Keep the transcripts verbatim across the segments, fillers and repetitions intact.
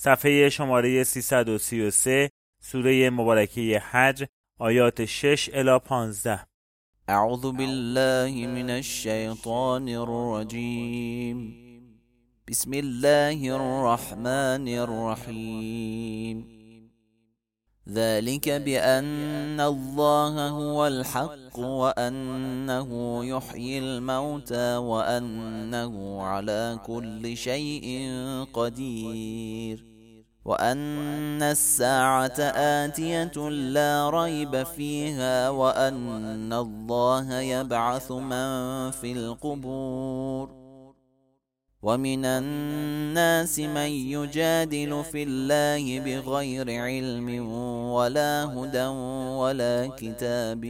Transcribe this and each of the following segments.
صفحه شماره سیصد و سی و سه، سوره مبارکه حج، آیات شش الی پانزده. اعوذ بالله من الشیطان الرجیم. بسم الله الرحمن الرحیم. ذلك بأن الله هو الحق وأنه يحيي الموتى وأنه على كل شيء قدير وأن الساعة آتية لا ريب فيها وأن الله يبعث من في القبور ومن الناس من يجادل في الله بغير علم ولا هدى ولا كتاب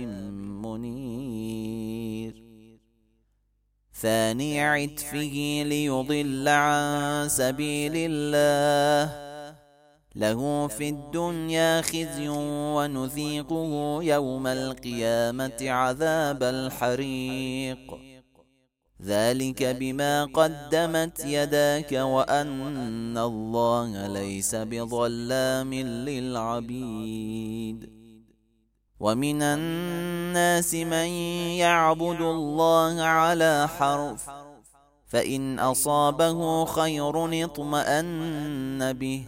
منير. ثاني عطفه ليضل عن سبيل الله له في الدنيا خزي ونذيقه يوم القيامة عذاب الحريق. ذلك بما قدمت يداك وأن الله ليس بظلام للعبيد. ومن الناس من يعبد الله على حرف فإن أصابه خير اطمأن به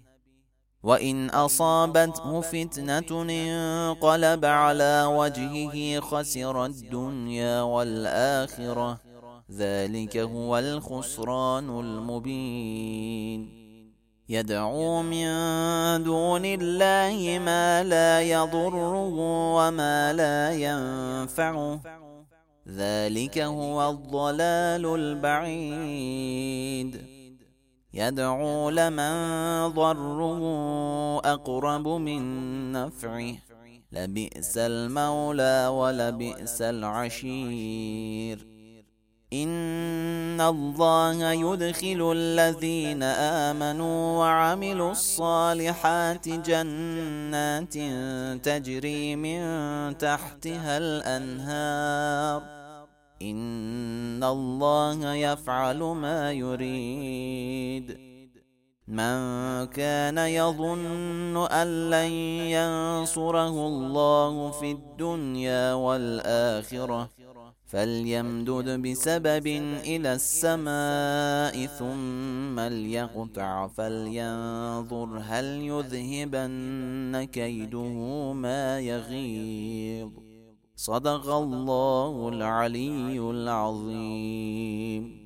وإن أصابته فتنة انقلب على وجهه خسر الدنيا والآخرة. ذلك هو الخسران المبين. يدعو من دون الله ما لا يضره وما لا ينفعه. ذلك هو الضلال البعيد. يدعو لمن ضره أقرب من نفعه لبئس المولى ولبئس العشير. إن الله يدخل الذين آمنوا وعملوا الصالحات جنات تجري من تحتها الأنهار. إن الله يفعل ما يريد. من كان يظن أن لن ينصره الله في الدنيا والآخرة فليمدد بسبب إلى السماء ثم ليقطع فلينظر هل يذهبن كيده ما يغيظ. صدق الله العلي العظيم.